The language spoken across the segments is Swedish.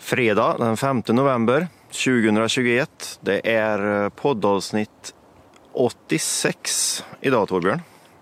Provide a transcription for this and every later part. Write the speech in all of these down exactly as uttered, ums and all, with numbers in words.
Fredag den femte november tjugohundratjugoett. Det är poddavsnitt åttiosex idag, Torbjörn.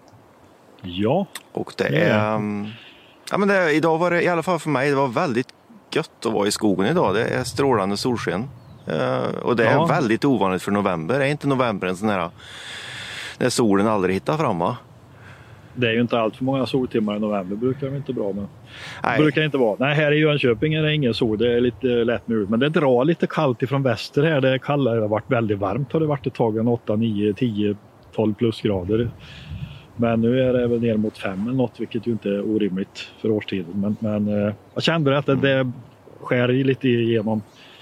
Ja. Och det är... Ja, men det, idag var det, i alla fall för mig, det var väldigt gött att vara i skogen idag. Det är strålande solsken. Uh, och det är ja. väldigt ovanligt för november. Är inte november en sån här när solen aldrig hittar fram, va? Det är ju inte allt för många soltimmar i november, brukar det inte bra med. Nej. Brukar inte vara. Nej, här i Jönköping är det ingen sol, det är lite lätt nu. Men det drar lite kallt ifrån väster här. Det är kallare, det har varit väldigt varmt. Har det varit ett tag, en åtta, nio, tio, tolv plusgrader. Men nu är det väl ner mot fem eller något, vilket ju inte är orimligt för årstiden. Men, men eh, jag kände att det, det skär lite igenom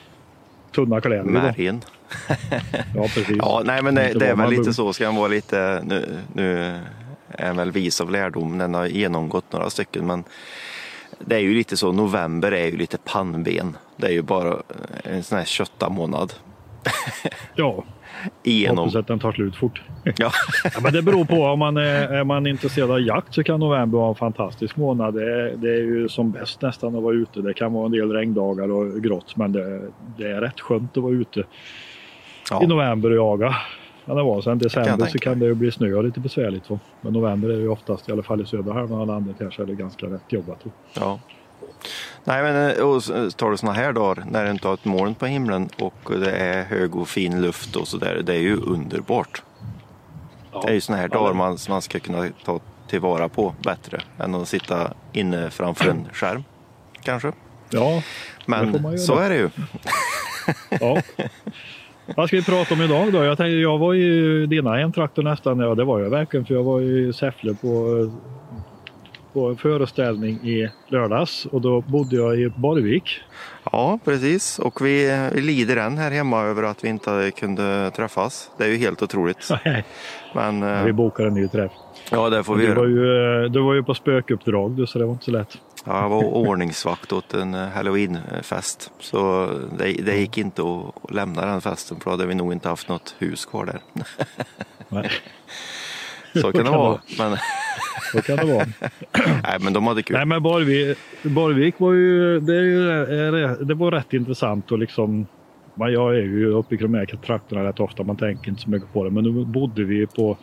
tunna kläder. Märgen. Ja, precis. Ja, nej, men det, det är väl lite så. Ska han vara lite... Nu, nu är väl vis av lärdom. Den har genomgått några stycken, men det är ju lite så. November är ju lite pannben. Det är ju bara en sån här kötta månad. Ja. Igenom. Hoppas att den tar slut fort. Ja. Ja, men det beror på. Om man är, är man intresserad av jakt så kan november vara en fantastisk månad. Det är, det är ju som bäst nästan att vara ute. Det kan vara en del regndagar och grått, men det, det är rätt skönt att vara ute ja. i november och jaga. Ja, det var. Sen december kan så kan det ju bli snö och lite besvärligt. Så. Men november är ju oftast, i alla fall i södra halvan av landet, här så är det ganska rätt jobbat. Ja. Nej, men och tar du såna här dagar när det inte har ett moln på himlen och det är hög och fin luft och så där, det är ju underbart. Ja. Det är ju såna här dagar man, man ska kunna ta tillvara på bättre än att sitta inne framför en skärm, kanske. Ja, men så är det ju. Ja. Vad ska vi prata om idag då? Jag tänkte, jag var i dina hemtrakter nästan, ja det var jag verkligen, för jag var i Säffle på, på en föreställning i lördags och då bodde jag i Borgvik. Ja, precis. Och vi, vi lider än här hemma över att vi inte kunde träffas. Det är ju helt otroligt. Men, ja, vi bokade en ny träff. Ja, det får vi du göra. Var ju, du var ju på spökuppdrag, du, så det var inte så lätt. Ja, jag var ordningsvakt åt en Halloweenfest. Så det, det gick inte att lämna den festen, för då hade vi nog inte haft något hus kvar där. Nej. Så kan det vara. Men... Så kan det vara. Nej, men de hade kul. Nej, men Borgvik, Borgvik var ju, det, är ju, det var rätt intressant och liksom, jag är ju uppe i de här trakterna rätt ofta, man tänker inte så mycket på det, men nu bodde vi på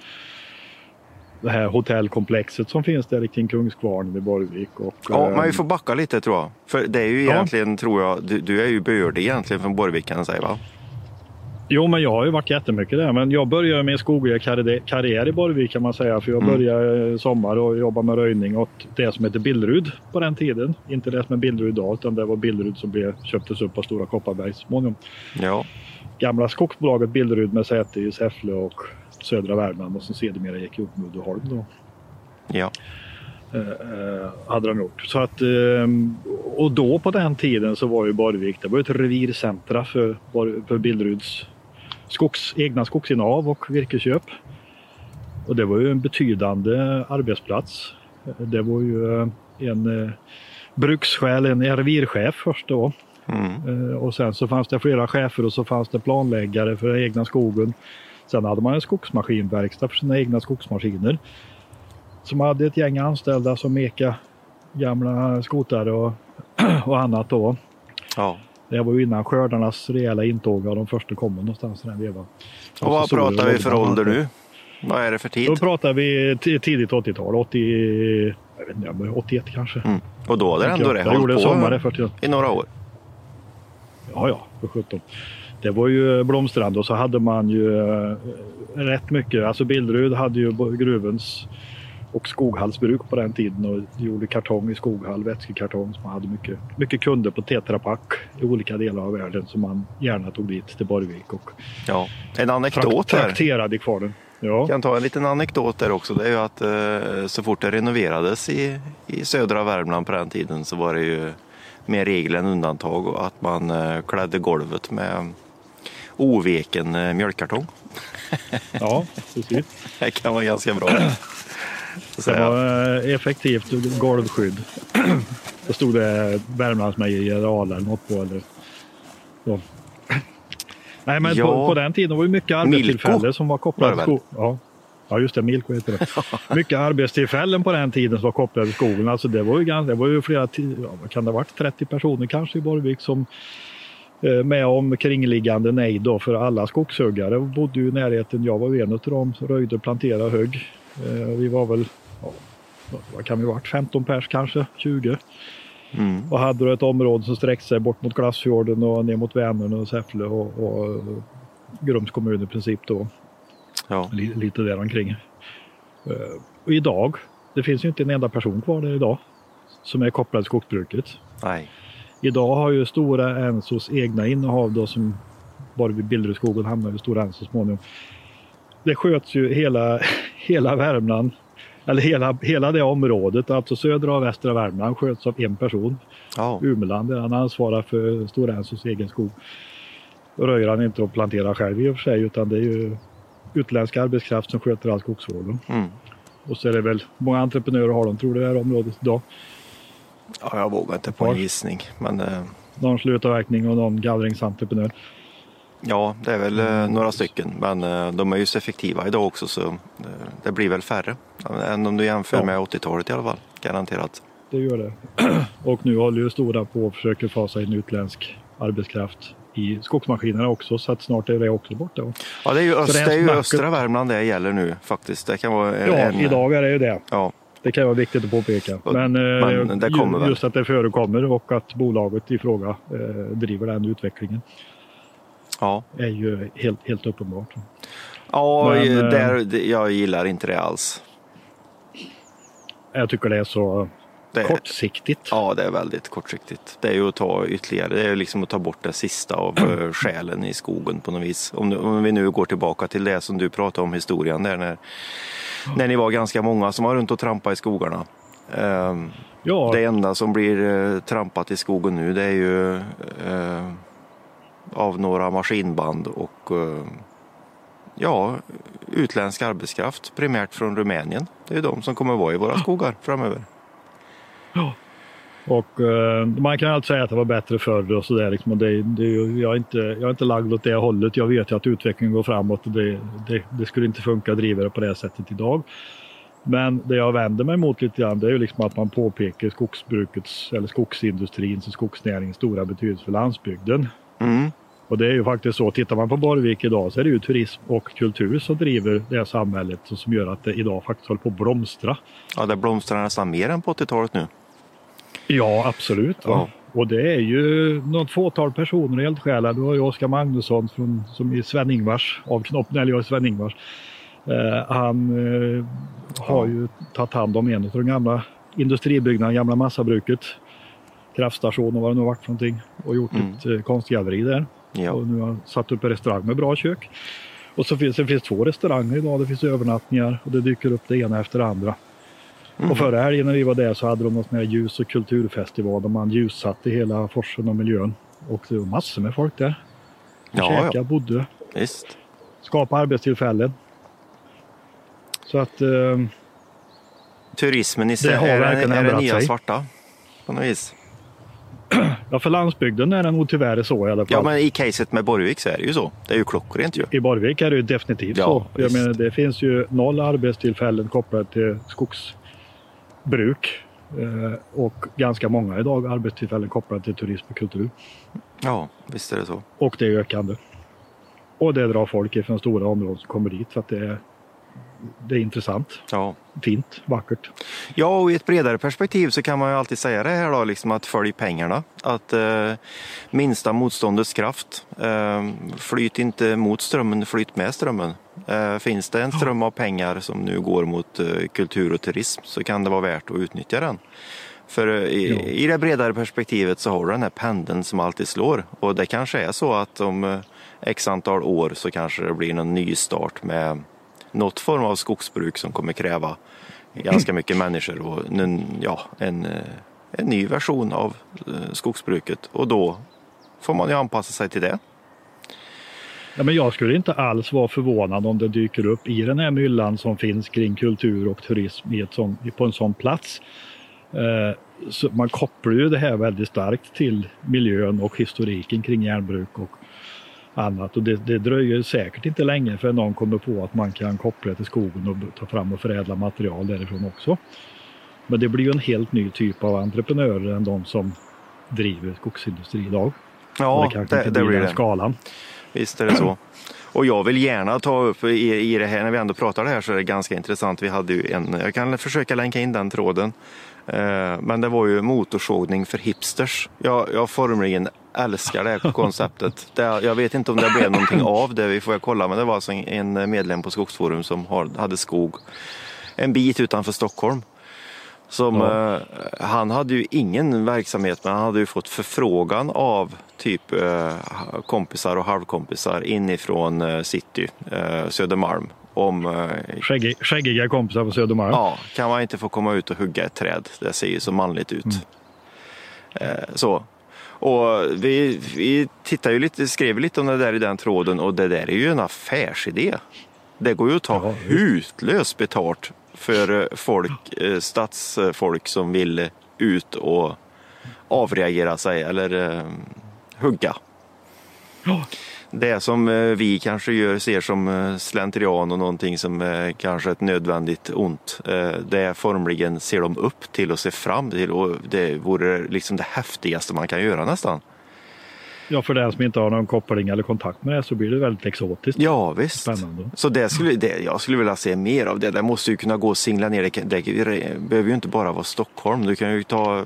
det här hotellkomplexet som finns där kring Kungskvarn i Borgvik. Och, ja, men vi får backa lite tror jag. För det är ju ja. egentligen, tror jag, du, du är ju bördig egentligen från Borgvik kan jag säga, va? Jo, men jag har ju varit jättemycket där. Men jag började med skoglig karriär i Borgvik kan man säga. För jag började i sommar och jobba med röjning åt det som heter Billerud på den tiden. Inte det som är Billerud idag, utan det var Billerud som blev, köptes upp av Stora Kopparberg småningom. Ja. Gamla skogsbolaget Billerud med säte i Säffle och södra Värmland och som sedermera gick upp med Uddeholm då. Ja. Eh, hade de gjort. Så att, eh, och då på den tiden så var ju Borgvik, det var ett revircentra för, för Billeruds skogs, egna skogsinnehav och virkesköp. Och det var ju en betydande arbetsplats. Det var ju en eh, brukschef, en revirchef först då. Mm. Eh, och sen så fanns det flera chefer och så fanns det planläggare för den egna skogen. Sen hade man en skogsmaskinverkstad för sina egna skogsmaskiner. Som hade ett gäng anställda som meka gamla skotare och, och annat då. Ja. Det var ju innan skördarnas rejäla intåg av de första kom någonstans i den vevan. Och vad pratar vi för ålder nu? Vad är det för tid? Då pratar vi t- tidigt åttiotal, åttio, jag vet inte, åttioett kanske. Mm. Och då är det ändå det hållit på sommar, för i några år? Ja, ja, för sjutton. Det var ju blomstrand och så hade man ju äh, rätt mycket. Alltså Billerud hade ju gruvens och Skoghallsbruk på den tiden och gjorde kartong i Skoghall, vätskekartong, som man hade mycket, mycket kunder på Tetra Pak i olika delar av världen som man gärna tog dit till Borgvik och ja. En anekdot här. Trakterade i kvarnen. Ja. Jag kan ta en liten anekdot där också. Det är ju att eh, så fort det renoverades i, i södra Värmland på den tiden så var det ju mer regel än undantag och att man eh, klädde golvet med oveken eh, mjölkkartong. Ja, precis. Det kan vara ganska bra. Det var effektivt golvskydd. Då stod det Värmlandsmejerier eller något på. Eller så. Nej, men ja, på, på den tiden var det mycket arbetstillfällen som var kopplade till skog. Ja. Ja just det, Milko heter det. Mycket arbetstillfällen på den tiden som var kopplade till skogen. Alltså det var ju, ganska, det var ju flera, ja, vad kan det ha varit, trettio personer kanske i Borgvik som eh, med om kringliggande nej då för alla skogshuggare. Bodde ju i närheten, jag var en av dem, röjde, planterade, högg. Eh, vi var väl, ja, vad kan vi ha varit, femton pers kanske, tjugo. Mm. Och hade då ett område som sträckte sig bort mot Glassfjorden och ner mot Vänern och Säffle och, och Grums kommun i princip då. Ja. Lite där omkring. Uh, och idag, det finns ju inte en enda person kvar där idag som är kopplad till skogsbruket. Nej. Idag har ju Stora Ensos egna innehav då som bara vid Billerudskogen hamnar i Stora Enso småningom. Det sköts ju hela, hela Värmland, eller hela, hela det området, alltså södra och västra Värmland sköts av en person. Oh. Umeland, där han ansvarar för Stora Ensos egen skog. Då röjer han inte och planterar själv i och för sig, utan det är ju utländsk arbetskraft som sköter all skogsvården. Mm. Och så är det väl många entreprenörer har de, tror det här området idag. Ja, jag vågar inte på en gissning. Men, eh... någon slutavverkning och någon gallringsentreprenör. Ja, det är väl eh, några stycken. Men eh, de är ju så effektiva idag också så eh, det blir väl färre. Än om du jämför ja. med åttiotalet i alla fall. Garanterat. Det gör det. Och nu håller ju Stora på och försöker fasa in utländsk arbetskraft i skogsmaskinerna också, så att snart är det också borta. Ja, det är ju, öst, det är ju östra Värmland det gäller nu faktiskt. Det kan vara ja, en... idag är det ju det. Ja. Det kan vara viktigt att påpeka. Men, Men det kommer just väl. Att det förekommer och att bolaget i fråga eh, driver den utvecklingen. Ja. Är ju helt, helt uppenbart. Ja, Men, där, jag gillar inte det alls. Jag tycker det är så... Det är, kortsiktigt. Ja, det är väldigt kortsiktigt. Det är ju att ta ytterligare, det är liksom att ta bort det sista av själen i skogen på något vis. Om, om vi nu går tillbaka till det som du pratade om historien där när, när ni var ganska många som var runt och trampade i skogarna. Um, ja. Det enda som blir uh, trampat i skogen nu det är ju uh, av några maskinband och uh, ja, utländsk arbetskraft primärt från Rumänien. Det är ju de som kommer att vara i våra skogar framöver. Ja. Och eh, man kan alltid säga att det var bättre förr och sådär liksom, det, det, jag, är inte, jag är inte lagd åt det hållet. Jag vet ju att utvecklingen går framåt och det, det, det skulle inte funka att driva det på det sättet idag. Men det jag vänder mig mot lite grann det är ju liksom att man påpekar skogsbrukets eller skogsindustrins och skogsnäringens stora betydelse för landsbygden. Mm. Och det är ju faktiskt så, tittar man på Borgvik idag så är det ju turism och kultur som driver det här samhället och som gör att det idag faktiskt håller på att blomstra. Ja, det blomstrar nästan mer än på åttiotalet nu. Ja, absolut. Ja. Och det är ju något fåtal personer helt själva. Du har ju Oskar Magnusson från, som är Sven-Ingvars, av Knoppen, eller jag är Sven-Ingvars. Eh, han eh, har ja. ju tagit hand om en av de gamla industribyggnaderna, gamla massabruket, kraftstation och vad det nu har varit för någonting. Och gjort mm. ett eh, konstgalleri där. Ja. Och nu har han satt upp en restaurang med bra kök. Och så finns det finns två restauranger idag. Det finns övernattningar och det dyker upp det ena efter det andra. Mm. Och förra helgen när vi var där så hade de något med ljus- och kulturfestival där man ljussatte hela forsen och miljön. Och det var massor med folk där. Ja, käka, ja. bodde. Visst. Skapa arbetstillfällen. Så att... Eh, Turismen i sig är, är, är det nya svarta på något vis. Ja, för landsbygden är det nog tyvärr så i alla fall. Ja, men i caset med Borgvik så är det ju så. Det är ju klockrent ju. I Borgvik är det ju definitivt ja, så. Jag menar, det finns ju noll arbetstillfällen kopplade till skogsbruk. Eh, och ganska många idag arbetstillfällen kopplade till turism och kultur. Ja, visst är det så. Och det är ökande. Och det drar folk från stora områden som kommer dit för att det är, det är intressant. Ja. Fint, vackert. Ja, och i ett bredare perspektiv så kan man ju alltid säga det här då, liksom att följ pengarna. Att eh, minsta motståndets kraft. Eh, flyt inte mot strömmen, flyt med strömmen. Eh, finns det en ström av pengar som nu går mot eh, kultur och turism så kan det vara värt att utnyttja den. För eh, i, ja. i det bredare perspektivet så har du den här pendeln som alltid slår. Och det kanske är så att om eh, x antal år så kanske det blir någon ny start med något form av skogsbruk som kommer kräva ganska mycket människor och en, ja, en, en ny version av skogsbruket. Och då får man ju anpassa sig till det. Ja, men jag skulle inte alls vara förvånad om det dyker upp i den här myllan som finns kring kultur och turism i ett sån, på en sån plats. Eh, så man kopplar ju det här väldigt starkt till miljön och historiken kring järnbruk och annat. Och det, det dröjer säkert inte länge för någon kommer på att man kan koppla till skogen och ta fram och förädla material därifrån också. Men det blir ju en helt ny typ av entreprenörer än de som driver skogsindustri idag. Ja, det, det, det blir det. Skalan. Visst är det så. Och jag vill gärna ta upp i, i det här, när vi ändå pratar det här så är det ganska intressant. Vi hade ju en, jag kan försöka länka in den tråden. Eh, men det var ju motorsågning för hipsters. Jag, jag formligen älskar det här konceptet. Det, jag vet inte om det blev någonting av det, vi får kolla. Men det var alltså en, en medlem på Skogsforum som har, hade skog en bit utanför Stockholm. Som, ja. eh, han hade ju ingen verksamhet, men han hade ju fått förfrågan av typ eh, kompisar och halvkompisar inifrån eh, city, eh, Södermalm. Om, eh, Skäggig, skäggiga kompisar på Södermalm. Ja, kan man inte få komma ut och hugga ett träd? Det ser ju så manligt ut. Mm. Eh, så. Och vi, vi tittar ju lite, skrev lite om det där i den tråden, och det där är ju en affärsidé. Det går ju att ta ja, hutlöst betalt för folk, stadsfolk som vill ut och avreagera sig eller eh, hugga. Ja. Det som vi kanske gör, ser som slentrian och någonting som är kanske ett nödvändigt ont, det formligen ser de upp till och ser fram till, och det vore liksom det häftigaste man kan göra nästan. Ja, för den som inte har någon koppling eller kontakt med det så blir det väldigt exotiskt. Ja, visst. Spännande. Så det skulle, det, jag skulle vilja se mer av det. Det måste ju kunna gå och singla ner. Det, det behöver ju inte bara vara Stockholm. Du kan ju ta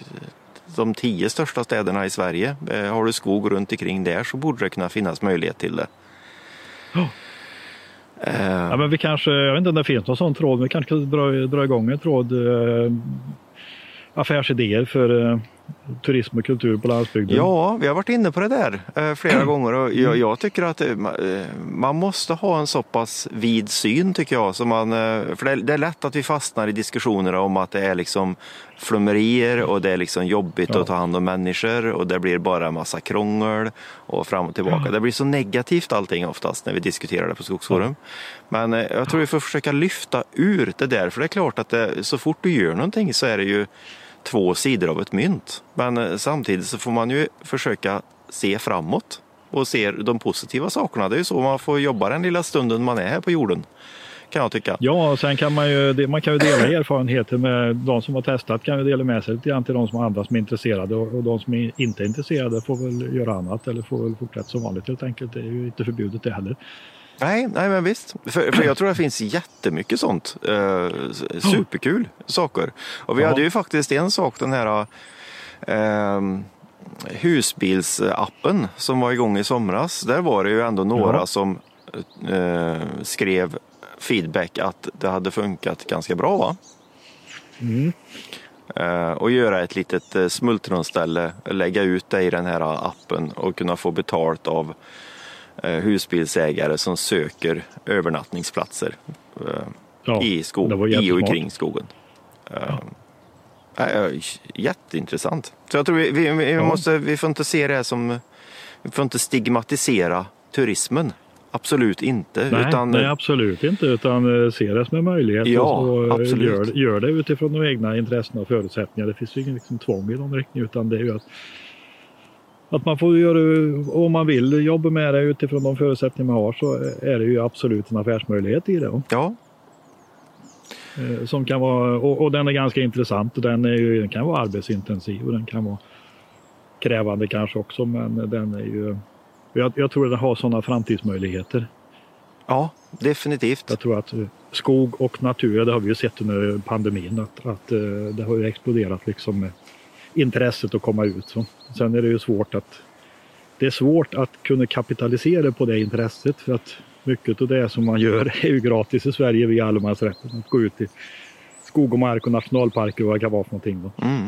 de tio största städerna i Sverige. Har du skog runt omkring där så borde det kunna finnas möjlighet till det. Oh. Uh. Ja, men vi kanske, jag vet inte om det finns någon sån tråd, men vi kanske ska dra, dra igång en tråd uh, affärsidéer för uh, turism och kultur på landsbygden. Ja, vi har varit inne på det där eh, flera gånger, och jag, jag tycker att eh, man måste ha en så pass vid syn, tycker jag, så man, eh, för det är, det är lätt att vi fastnar i diskussioner om att det är liksom flummerier och det är liksom jobbigt ja. att ta hand om människor och det blir bara en massa krångel och fram och tillbaka. Ja. Det blir så negativt allting oftast när vi diskuterar det på Skogsforum. Ja. Men eh, jag tror vi får försöka lyfta ur det där, för det är klart att det, så fort du gör någonting så är det ju två sidor av ett mynt. Men samtidigt så får man ju försöka se framåt och se de positiva sakerna. Det är ju så man får jobba den lilla stunden man är här på jorden, kan jag tycka. Ja, och sen kan man ju, man kan ju dela erfarenheter med de som har testat, kan ju dela med sig lite grann till de som har andra som är intresserade, och de som är inte är intresserade får väl göra annat eller får väl fortsätta som vanligt helt enkelt. Det är ju inte förbjudet det heller. Nej, nej men visst. För, för jag tror det finns jättemycket sånt. Eh, superkul oh. saker. Och vi ja. hade ju faktiskt en sak, den här eh, husbilsappen som var igång i somras. Där var det ju ändå några ja. som eh, skrev feedback att det hade funkat ganska bra, va? Mm. Eh, och göra ett litet eh, smultronställe, lägga ut det i den här appen och kunna få betalt av husbilsägare som söker övernattningsplatser eh, ja, i, skog, i och kring skogen. Ja. Eh, jätteintressant. Så jag tror vi, vi, vi, ja. måste, vi får inte se det som, vi får inte stigmatisera turismen. Absolut inte. Nej, utan, nej absolut inte, utan se det som en möjlighet. Ja, och absolut. Gör, gör det utifrån de egna intressena och förutsättningar. Det finns ju ingen liksom tvång i någon riktning, utan det är ju att Att man får göra, om man vill jobba med det utifrån de förutsättningar man har, så är det ju absolut en affärsmöjlighet i det. Ja. Som kan vara, och, och den är ganska intressant, och den, är ju, den kan vara arbetsintensiv och den kan vara krävande kanske också, men den är ju, jag, jag tror att den har sådana framtidsmöjligheter. Ja, definitivt. Jag tror att skog och natur, det har vi ju sett under pandemin, att, att det har ju exploderat liksom med intresset att komma ut. Så. Sen är det ju svårt att det är svårt att kunna kapitalisera på det intresset, för att mycket av det som man gör är ju gratis i Sverige via allemansrätten. Att gå ut i skog och mark och nationalparker och vad det kan vara för någonting. Då. Mm.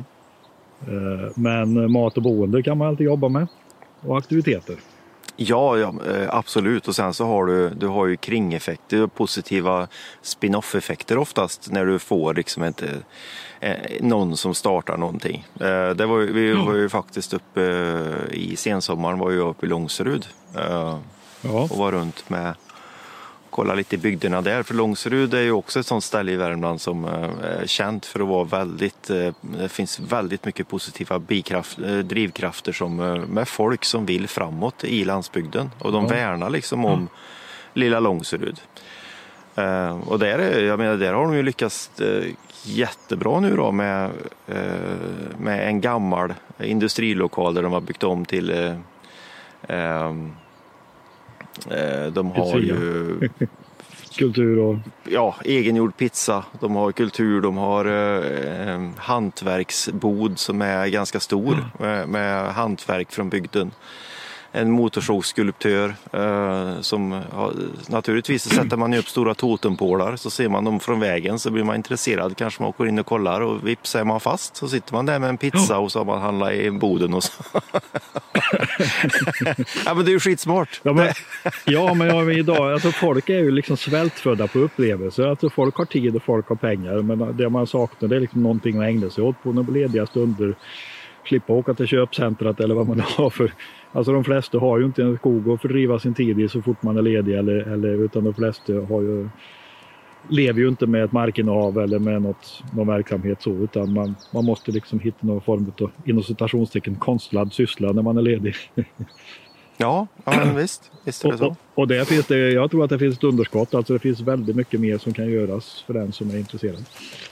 Men mat och boende kan man alltid jobba med, och aktiviteter. Ja, ja, absolut. Och sen så har du, du har ju kringeffekter, positiva spin-off-effekter oftast när du får liksom inte eh, någon som startar någonting. Eh, det var, vi var ju faktiskt uppe eh, i sensommaren, var ju uppe i Långserud eh, ja. och var runt med kolla lite i bygderna där. För Långserud är ju också ett sånt ställe i Värmland som är känt för att vara väldigt, det finns väldigt mycket positiva bikraft, drivkrafter som, med folk som vill framåt i landsbygden. Och de ja. värnar liksom om mm. lilla Långserud. Och där, jag menar, där har de ju lyckats jättebra nu då med, med en gammal industrilokal där de har byggt om till de har ju kultur och ja, egengjord pizza, de har kultur, de har eh, hantverksbod som är ganska stor med, med hantverk från bygden. En motorsågsskulptör eh, som har, naturligtvis så sätter man ju upp stora totempålar, så ser man dem från vägen så blir man intresserad, kanske man går in och kollar och vips är man fast, så sitter man där med en pizza och så har man handlat i boden och så. Ja, men det är ju skitsmart. Ja men, ja, men ja, idag, alltså folk är ju liksom svältfödda på upplevelser, alltså folk har tid och folk har pengar, men det man saknar det är liksom någonting att ägna sig åt på några lediga stunder, slippa åka till köpcentrat eller vad man har för. Alltså de flesta har ju inte en skog att fördriva sin tid i så fort man är ledig, eller, eller, utan de flesta har ju, lever ju inte med ett markinnehav eller med något, någon verksamhet så, utan man, man måste liksom hitta någon form av, inom citationstecken, konstlad syssla när man är ledig. Ja, ja men visst, visst är det så. Och, och, och där finns det, jag tror att det finns ett underskott, alltså det finns väldigt mycket mer som kan göras för den som är intresserad.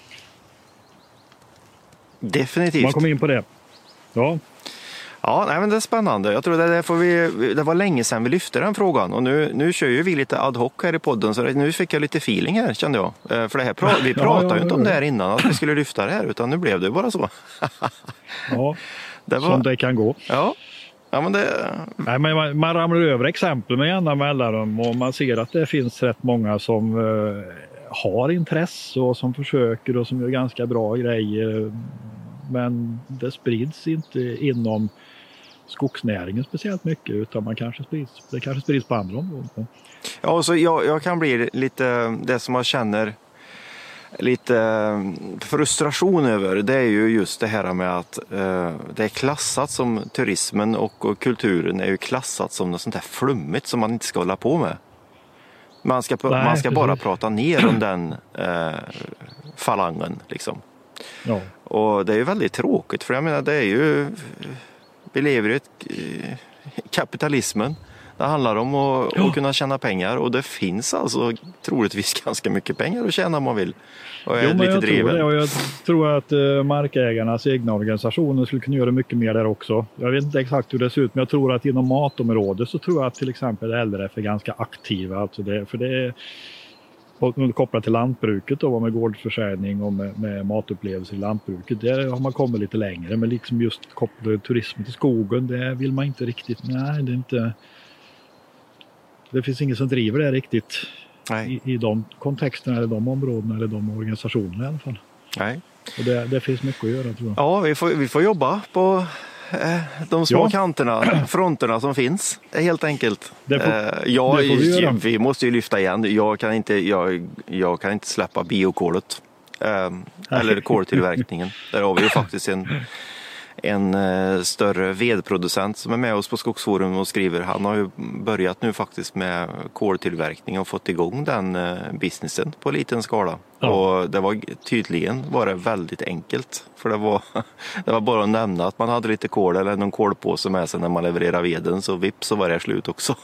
Definitivt. Man kommer in på det. Ja. Ja, nej, men det är spännande. Jag tror det, det, får vi, det var länge sedan vi lyfte den frågan och nu, nu kör ju vi lite ad hoc här i podden, så nu fick jag lite feeling här, kände jag. För det här, vi pratade ja, ja, ju inte om det här innan, att vi skulle lyfta det här, utan nu blev det bara så. Ja, det var, som det kan gå. Ja. Ja, men det... Nej, men man, man ramlar över exempel med jämna mellanrum och man ser att det finns rätt många som uh, har intresse och som försöker och som gör ganska bra grejer. Men det sprids inte inom skogsnäringen speciellt mycket, utan man kanske sprids, det kanske sprids på andra områden. Ja, så jag, jag kan bli lite, det som jag känner lite frustration över, det är ju just det här med att eh, det är klassat som turismen och, och kulturen är ju klassat som något sånt här flummigt som man inte ska hålla på med. Man ska, Nej, man ska bara prata ner om den eh, falangen liksom. Ja. Och det är ju väldigt tråkigt, för jag menar det är ju, vi lever i ett, kapitalismen. Det handlar om att, ja. att kunna tjäna pengar, och det finns alltså troligtvis ganska mycket pengar att tjäna om man vill. Och är jo, men lite jag driven. tror det, och jag tror att uh, markägarnas egna organisationer skulle kunna göra mycket mer där också. Jag vet inte exakt hur det ser ut, men jag tror att inom matområdet så tror jag att till exempel L R F är ganska aktiva. Alltså det, för det är kopplat till lantbruket då, med gårdsförsäljning och med, med matupplevelser i lantbruket. Där har man kommit lite längre, men liksom just kopplat till turismen till skogen, det vill man inte riktigt. Nej, det är inte... Det finns ingen som driver det riktigt i, i de kontexterna eller de områdena eller de organisationerna i alla fall. Nej. Och det, det finns mycket att göra, tror jag. Ja, vi får, vi får jobba på eh, de små ja. kanterna, fronterna som finns, helt enkelt. Det får, eh, ja, det får vi göra. Vi måste ju lyfta igen. Jag kan inte, jag, jag kan inte släppa biokolet. Eh, eller koltillverkningen. Där har vi ju faktiskt en... en eh, större vedproducent som är med oss på Skogsforum och skriver. Han har ju börjat nu faktiskt med koltillverkning och fått igång den eh, businessen på liten skala. Ja. Och det var tydligen var det väldigt enkelt, för det var, det var bara att nämna att man hade lite kol eller någon kolpåse med sig när man levererar veden, så vips så var det slut också.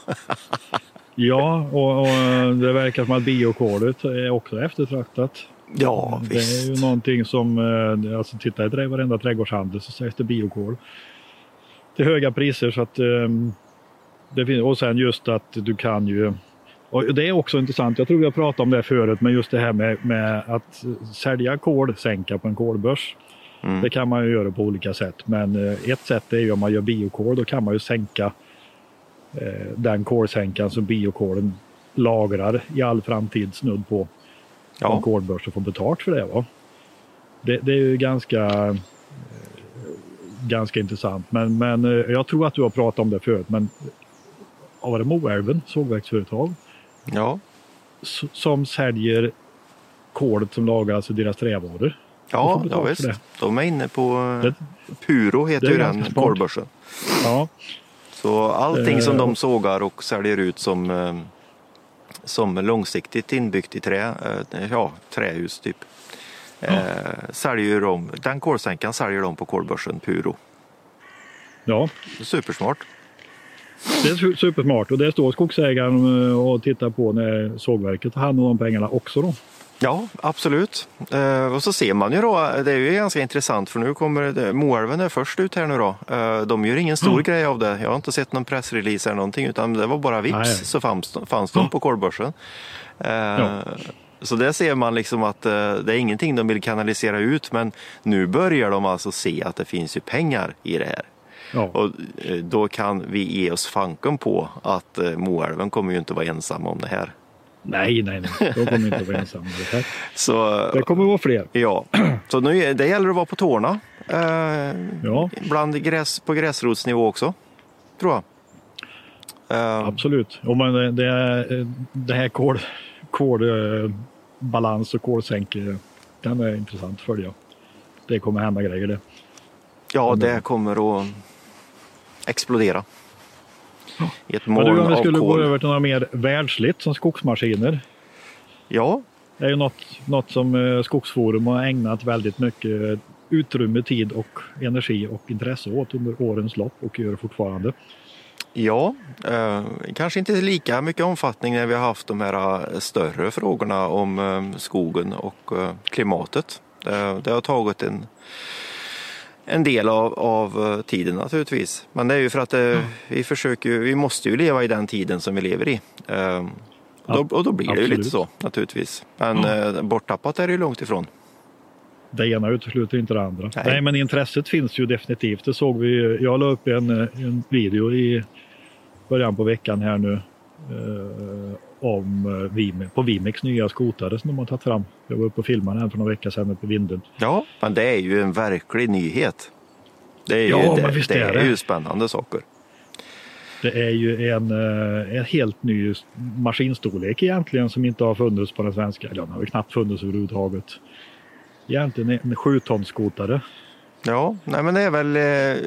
Ja, och, och det verkar som att biokolet är också eftertraktat. Ja, det visst. är ju någonting som, alltså titta i varenda trädgårdshandel så sägs det biokol till höga priser, så att det finns, och sen just att du kan ju, och det är också intressant, jag tror jag pratade om det förut, men just det här med, med att sälja kolsänka på en kolbörs, mm. det kan man ju göra på olika sätt, men ett sätt är ju om man gör biokol, då kan man ju sänka eh, den kolsänkan som biokolen lagrar i all framtid snudd på. Ja. En kolbörs och få betalt för det, va? Det, det är ju ganska eh, ganska intressant, men, men eh, jag tror att du har pratat om det förut, men var det Moälven, sågverksföretag, ja. s- som säljer kolet som lagras i deras trävaror. Ja, ja visst. De är inne på det, Puro heter ju den kolbörsen. Ja. Så allting som de sågar och säljer ut som som är långsiktigt inbyggt i trä, eh, ja, trähus typ. Eh, ja. Säljer ju de, den kolsänkan säljer de på kolbörsen Puro. Ja. Supersmart. Det är supersmart och det står skogsägaren och tittar på när sågverket tar hand om de pengarna också då. Ja, absolut. Eh, och så ser man ju då, det är ju ganska intressant för nu kommer det, Moälven är först ut här nu då. Eh, de gör ingen stor mm. grej av det. Jag har inte sett någon pressrelease eller någonting utan det var bara vips Nej. så fanns, fanns de på kolbörsen. Eh, ja. Så det ser man liksom att eh, det är ingenting de vill kanalisera ut men nu börjar de alltså se att det finns ju pengar i det här. Ja. Och eh, då kan vi ge oss fanken på att eh, Moälven kommer ju inte vara ensam om det här. Nej, nej, nej. De kommer inte vara ensamma. Det, här. Så, det kommer vara fler. Ja, så nu, det gäller att vara på tårna. Eh, ja. Bland gräs, på gräsrotsnivå också, tror jag. Eh. Absolut. Och man, det, det här kol, kolbalans och kolsänke, den är intressant att följa. Det kommer hända grejer det. Ja, det kommer att explodera. I ett moln. Men du, om vi skulle gå över till några mer världsligt som skogsmaskiner. Ja. Det är ju något, något som Skogsforum har ägnat väldigt mycket utrymme, tid och energi och intresse åt under årens lopp och gör fortfarande. Ja, eh, kanske inte lika mycket omfattning när vi har haft de här större frågorna om eh, skogen och eh, klimatet. Eh, det har tagit en En del av, av tiden naturligtvis. Men det är ju för att eh, vi försöker, vi måste ju leva i den tiden som vi lever i. Eh, och, då, och då blir det ju lite så naturligtvis. Men ja. eh, borttappat är det ju långt ifrån. Det ena utesluter inte det andra. Nej. Nej, men intresset finns ju definitivt. Det såg vi. Jag la upp en, en video i början på veckan här nu. Eh, om Vime, på Vimex nya skotare som de har tagit fram. Jag var uppe och filmade den för några veckor sedan på vinden. Ja, men det är ju en verklig nyhet. Det är ju, ja, det, men visst det är, är det. ju spännande saker. Det är ju en, en helt ny maskinstorlek egentligen som inte har funnits på den svenska. Eller den har väl knappt funnits överhuvudtaget. Egentligen en sju tons skotare. Ja, nej men det är väl...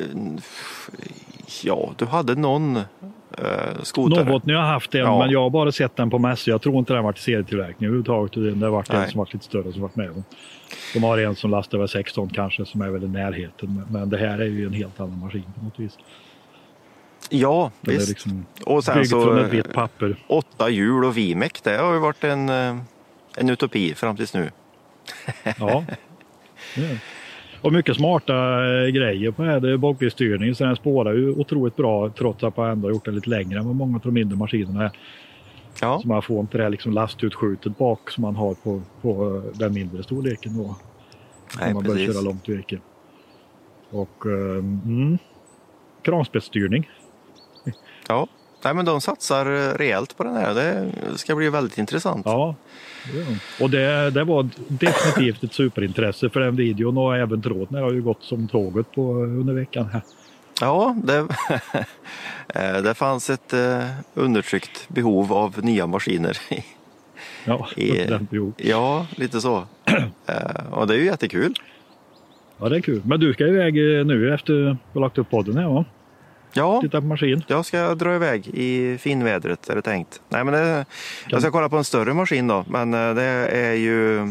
Ja, du hade någon... skotare. Något ni har haft en, ja. Men jag har bara sett den på mässor. Jag tror inte den har varit i serietillverkning överhuvudtaget. Det har varit Nej. en som varit lite större som varit med dem. De har en som lastar över sexton kanske som är väl i närheten. Men det här är ju en helt annan maskin på något vis. Ja, den visst. Liksom och sen så ett vitt papper. Åtta hjul och Vimex, det har ju varit en, en utopi fram tills nu. Ja. ja. Och mycket smarta grejer på det här. Det är bakbilstyrning så den spårar ju otroligt bra trots att man ändå har gjort det lite längre än vad många av de mindre maskinerna är. Ja. Så man får inte det här liksom lastutskjutet bak som man har på, på den mindre storleken då. Nej, när man börjar köra långt virke. Och mm, kranspetsstyrning. Ja, nej, men de satsar rejält på den här. Det ska bli väldigt intressant. Ja. Ja. Och det, det var definitivt ett superintresse för den videon och även tråden har ju gått som tåget på under veckan här. Ja, det, det fanns ett undertryckt behov av nya maskiner. Ja, I, ja lite så. Och det är ju jättekul. Ja, det är kul. Men du ska iväg nu efter att du har lagt upp podden här, va? Ja, titta på maskin. Jag ska dra iväg i finvädret är det tänkt. Nej, men det, jag ska kolla på en större maskin då, men det är ju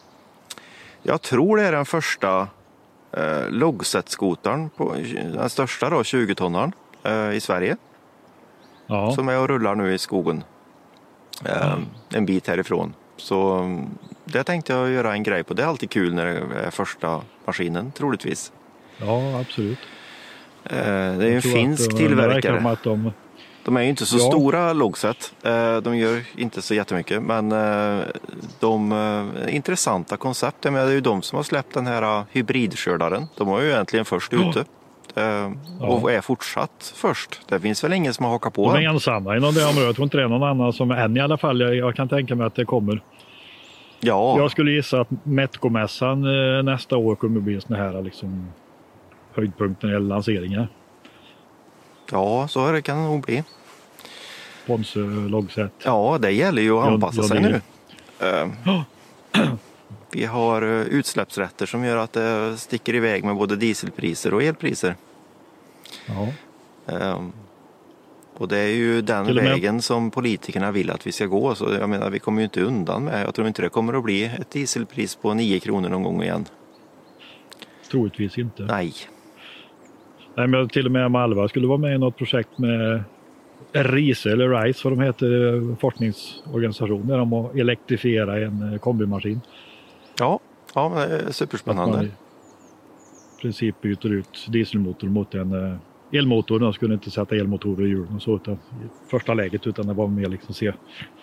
jag tror det är den första eh, Logset-skotaren på den största då, tjugo-tonnaren eh, i Sverige. Ja. Som är och rullar nu i skogen. Eh, ja. En bit härifrån. Så det tänkte jag göra en grej på. Det är alltid kul när det är första maskinen, troligtvis. Ja, absolut. Det är ju en finsk att, tillverkare. Att de... de är ju inte så ja. stora Logset. De gör inte så jättemycket. Men de är intressanta koncept. Det är ju de som har släppt den här hybridskördaren. De var ju egentligen först ute. Och är fortsatt först. Det finns väl ingen som har hakat på. De är ensamma inom det området. Jag tror inte det är någon annan som än i alla fall. Jag kan tänka mig att det kommer. Ja. Jag skulle gissa att Metcomässan nästa år kommer bli en sån här liksom höjdpunkten eller lanseringar. Ja, så är det kan det nog bli. Ponse, Logset. Ja, det gäller ju att anpassa jag, sig nu. Uh, vi har utsläppsrätter som gör att det sticker iväg med både dieselpriser och elpriser. Ja. Uh, Och det är ju den vägen som politikerna vill att vi ska gå. Så jag menar, vi kommer ju inte undan med. Jag tror inte det kommer att bli ett dieselpris på nio kronor någon gång igen. Troligtvis inte. Nej. Nej, men till och med Malva skulle vara med i något projekt med RISE eller RISE, vad de heter, forskningsorganisationer, om att elektrifiera en kombimaskin. Ja, ja, men det är superspännande. Att man i princip byter ut dieselmotor mot en elmotor. De skulle inte sätta elmotorer i hjulen och så, utan i första läget, utan det var mer liksom se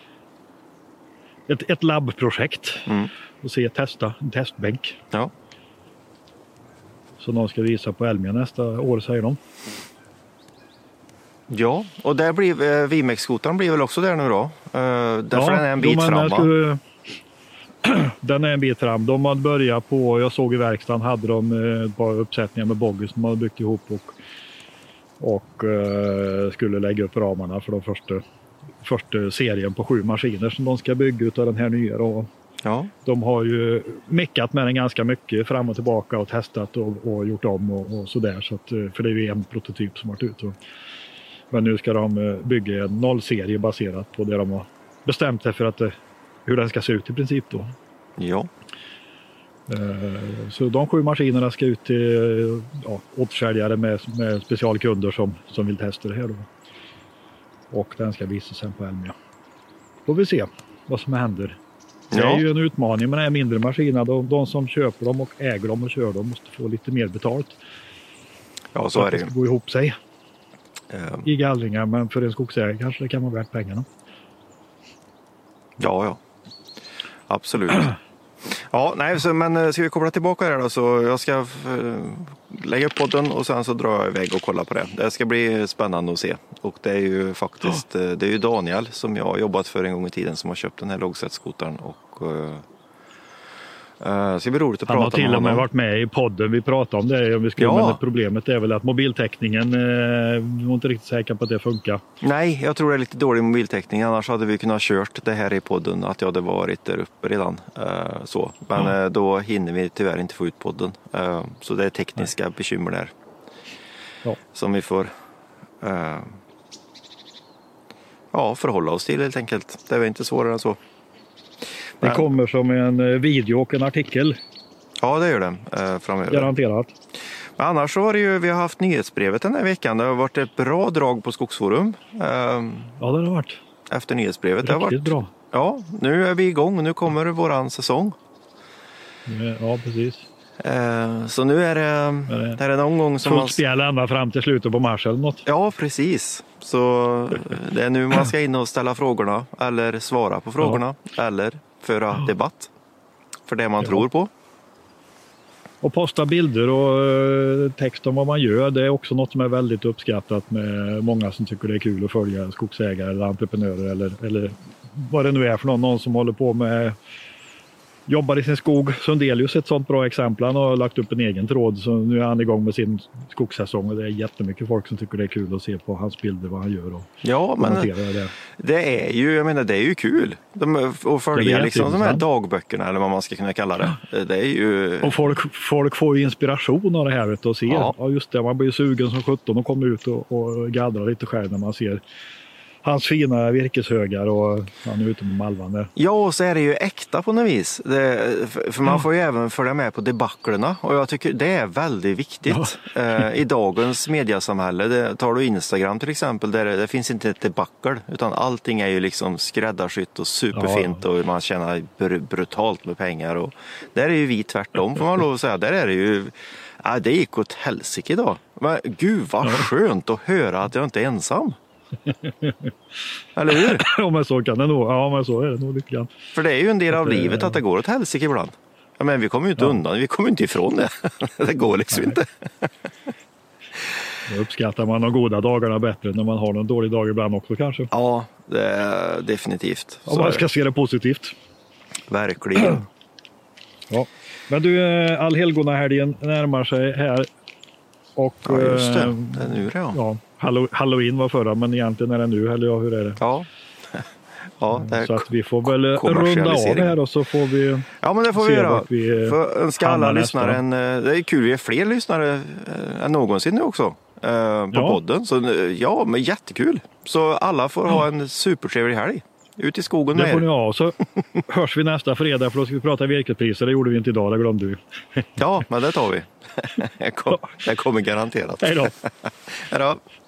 ett, ett labbprojekt mm. och se testa en testbänk. Ja. Så någon ska visa på Elmia nästa år, säger de. Ja, och där blir eh, Vimex-skotaren blir väl också där nu då. Uh, därför ja, den är en bit de, fram, skulle, den är en bit fram. De hade börjat på, jag såg i verkstaden, hade de eh, ett par uppsättningar med boggy som de hade byggt ihop och, och eh, skulle lägga upp ramarna för de första, första serien på sju maskiner som de ska bygga ut av den här nya då. Ja. De har ju meckat med den ganska mycket fram och tillbaka och testat och, och gjort om och, och sådär. Så att, för det är ju en prototyp som har varit ute. Men nu ska de bygga en nollserie baserat på det de har bestämt sig för att, hur den ska se ut i princip då. Ja. Så de sju maskinerna ska ut till ja, återsäljare med, med specialkunder som, som vill testa det här då. Och den ska visas sen på Elmia. Får vi se vad som händer. Det är ja. ju en utmaning med de här mindre maskinerna. De, de som köper dem och äger dem och kör dem måste få lite mer betalt. Ja, så är det ju. Det ska gå ihop sig um. i gallringar, men för en skogsägare kanske det kan vara värt pengarna. Ja, ja. Absolut. Ja, nej, så, men ska vi koppla tillbaka här då, så jag ska uh, lägga upp podden och sen så drar jag iväg och kollar på det. Det ska bli spännande att se. Och det är ju faktiskt, oh. det är ju Daniel som jag har jobbat för en gång i tiden som har köpt den här lågsättskotaren och uh, uh, ska bli roligt att Han prata med Han har till och med honom. varit med i podden, vi pratade om det. Om vi skulle, ja. Men problemet är väl att mobiltäckningen, uh, vi är inte riktigt säkra på att det funkar. Nej, jag tror det är lite dålig mobiltäckning, annars hade vi kunnat kört det här i podden, att jag hade varit där uppe redan. Uh, så. Men uh, då hinner vi tyvärr inte få ut podden. Uh, så det är tekniska Nej. bekymmer där. Ja. Som vi får uh, ja, förhålla oss till helt enkelt. Det är inte svårare än så. Det Men, kommer som en video och en artikel. Ja, det gör det uh, framöver. Garanterat. Men annars så har det ju, vi har haft nyhetsbrevet den här veckan. Det har varit ett bra drag på Skogsforum. Uh, ja, det har varit. Efter nyhetsbrevet. Riktigt det har varit bra. Ja, nu är vi igång. Nu kommer våran säsong. Ja, precis. Uh, så nu är det, är det, är det någon gång som man... spel ända fram till slutet på mars eller något. Ja, precis. Så det är nu man ska in och ställa frågorna eller svara på frågorna ja. eller föra ja. debatt för det man ja. tror på. Och posta bilder och text om vad man gör. Det är också något som är väldigt uppskattat med många som tycker det är kul att följa skogsägare eller entreprenörer eller, eller vad det nu är för någon, någon som håller på med jobbar i sin skog. Sundelius är ett sånt bra exempel. Han har lagt upp en egen tråd, så nu är han igång med sin skogssäsong och det är jättemycket folk som tycker det är kul att se på hans bilder vad han gör och ja, men det. det är ju, jag menar, det är ju kul de, att följa liksom de här dagböckerna eller vad man ska kunna kalla det. Det är ju... Och folk, folk får ju inspiration av det här vet, och ser. Ja. ja just det, man blir sugen som sjutton och kommer ut och, och gaddrar lite själv när man ser hans fina virkeshögar och han är ute med malvan där. Ja, och så är det ju äkta på något vis. Det, för man får ju även följa med på debackerna. Och jag tycker det är väldigt viktigt. Ja. eh, I dagens mediasamhälle, det, tar du Instagram till exempel, där det, det finns inte ett debackel. Utan allting är ju liksom skräddarsytt och superfint ja. och man tjänar br- brutalt med pengar. Och där är ju vi tvärtom, får man lov att säga. Där är det ju... Ja, det gick åt helsike idag. Men gud vad ja. skönt att höra att jag inte är ensam. Eller hur? Ja, men så kan det nog. Ja, men så är det nog lite grann. För det är ju en del av att, livet att det går åt helsike ibland. Ja, men vi kommer ju inte ja. undan, vi kommer inte ifrån det. Det går liksom Nej. inte. Då uppskattar man de goda dagarna bättre när man har en dålig dag ibland också kanske. Ja, det är definitivt. Om man ska se det positivt. Verkligen. Ja. Men du, allhelgonahelgen närmar sig här. Och, ja, just det. Det är nu det, ja. ja. Halloween var förra, men egentligen är det nu, eller ja, hur är det? Ja. Ja, det är så att vi får väl runda av här och så får vi ja, men det får vi göra. Vi för önska alla lyssnare en, det är kul, vi är fler lyssnare än någonsin nu också. eh, på Ja. podden. Så ja, men jättekul. Så alla får ha en supertrevlig helg. Ut i skogen Det med får ni er. ha. Så hörs vi nästa fredag för då ska vi prata virkespriser. Det gjorde vi inte idag, det glömde vi. Ja, men det tar vi. Det kom- det kommer garanterat. Hej då. Hej då.